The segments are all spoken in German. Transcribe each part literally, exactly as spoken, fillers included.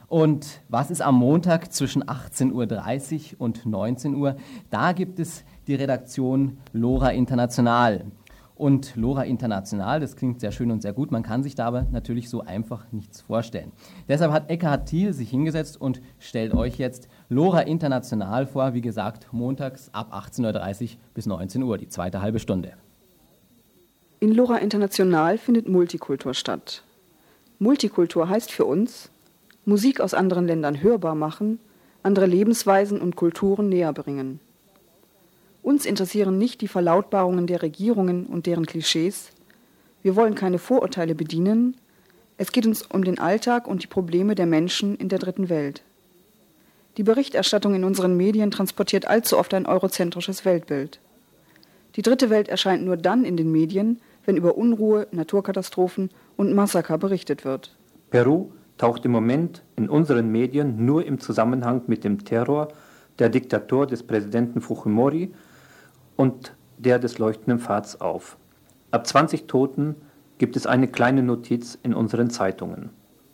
Und was ist am Montag zwischen achtzehn Uhr dreißig und neunzehn Uhr? Da gibt es die Redaktion Lora International. Und Lora International, das klingt sehr schön und sehr gut, man kann sich da aber natürlich so einfach nichts vorstellen. Deshalb hat Eckhard Thiel sich hingesetzt und stellt euch jetzt Lora International vor, wie gesagt, montags ab achtzehn Uhr dreißig bis neunzehn Uhr, die zweite halbe Stunde. In Lora International findet Multikultur statt. Multikultur heißt für uns, Musik aus anderen Ländern hörbar machen, andere Lebensweisen und Kulturen näher bringen. Uns interessieren nicht die Verlautbarungen der Regierungen und deren Klischees. Wir wollen keine Vorurteile bedienen. Es geht uns um den Alltag und die Probleme der Menschen in der dritten Welt. Die Berichterstattung in unseren Medien transportiert allzu oft ein eurozentrisches Weltbild. Die dritte Welt erscheint nur dann in den Medien, wenn über Unruhe, Naturkatastrophen und Massaker berichtet wird. Peru taucht im Moment in unseren Medien nur im Zusammenhang mit dem Terror der Diktatur des Präsidenten Fujimori und der des leuchtenden Pfads auf. Ab zwanzig Toten gibt es eine kleine Notiz in unseren Zeitungen.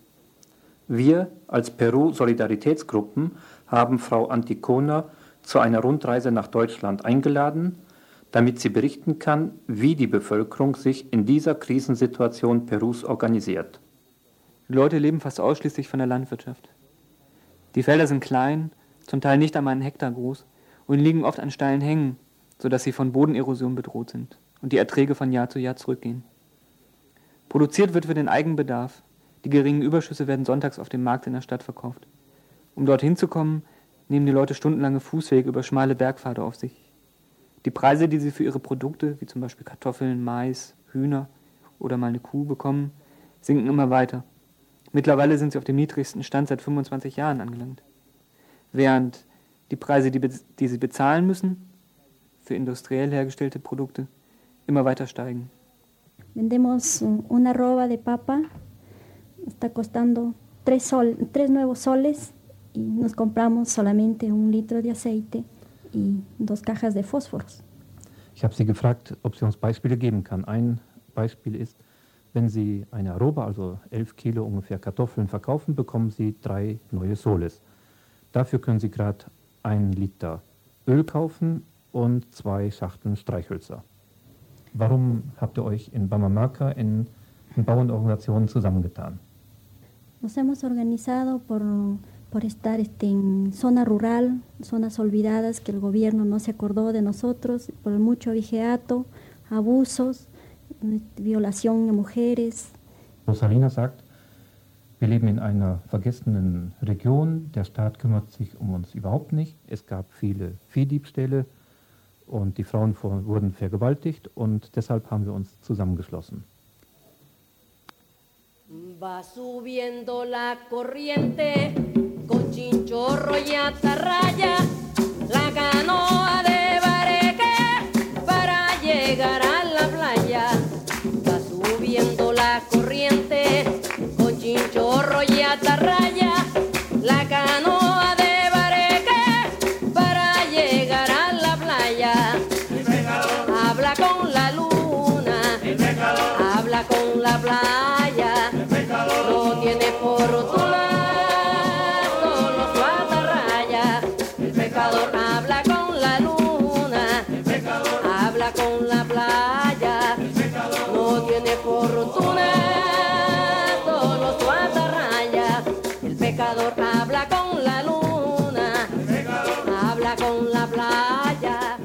Wir als Peru-Solidaritätsgruppen haben Frau Anticona zu einer Rundreise nach Deutschland eingeladen, damit sie berichten kann, wie die Bevölkerung sich in dieser Krisensituation Perus organisiert. Die Leute leben fast ausschließlich von der Landwirtschaft. Die Felder sind klein, zum Teil nicht einmal einen Hektar groß und liegen oft an steilen Hängen, sodass sie von Bodenerosion bedroht sind und die Erträge von Jahr zu Jahr zurückgehen. Produziert wird für den Eigenbedarf. Die geringen Überschüsse werden sonntags auf dem Markt in der Stadt verkauft. Um dorthin zu kommen, nehmen die Leute stundenlange Fußwege über schmale Bergpfade auf sich. Die Preise, die sie für ihre Produkte, wie zum Beispiel Kartoffeln, Mais, Hühner oder mal eine Kuh bekommen, sinken immer weiter. Mittlerweile sind sie auf dem niedrigsten Stand seit fünfundzwanzig Jahren angelangt. Während die Preise, die, die sie bezahlen müssen, für industriell hergestellte Produkte, immer weiter steigen. Vendemos una arroba de papa, está costando tres, sol, tres nuevos soles y nos compramos solamente un litro de aceite y dos cajas de fósforos. Ich habe sie gefragt, ob sie uns Beispiele geben kann. Ein Beispiel ist, wenn Sie eine Arroba, also elf Kilo ungefähr Kartoffeln verkaufen, bekommen Sie drei neue Soles. Dafür können Sie gerade einen Liter Öl kaufen und zwei Schachteln Streichhölzer. Warum habt ihr euch in Bamamaka in, in Bauernorganisationen zusammengetan? Nos hemos organizado por, por estar este, en zona rural, zonas olvidadas que el gobierno no se acordó de nosotros, por mucho abigeato, abusos, Violación de mujeres. Rosalina sagt, wir leben in einer vergessenen Region, der Staat kümmert sich um uns überhaupt nicht. Es gab viele Viehdiebstähle und die Frauen wurden vergewaltigt und deshalb haben wir uns zusammengeschlossen. Va subiendo la corriente con chinchorro y atarraya, la canoa de bareque para llegar a la playa. Va subiendo la corriente con chinchorro y atarraya, la canoa de bareque para llegar a la playa. Habla con la luna, habla con la playa, no tiene fortuna, solo su atarraya. El pecador habla con la luna, habla con la playa, no tiene fortuna, solo su atarraya. El pecador habla con la luna, habla con la playa.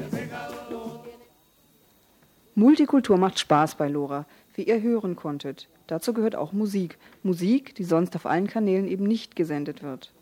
Multikultur macht Spaß bei Lora, wie ihr hören konntet. Dazu gehört auch Musik. Musik, die sonst auf allen Kanälen eben nicht gesendet wird.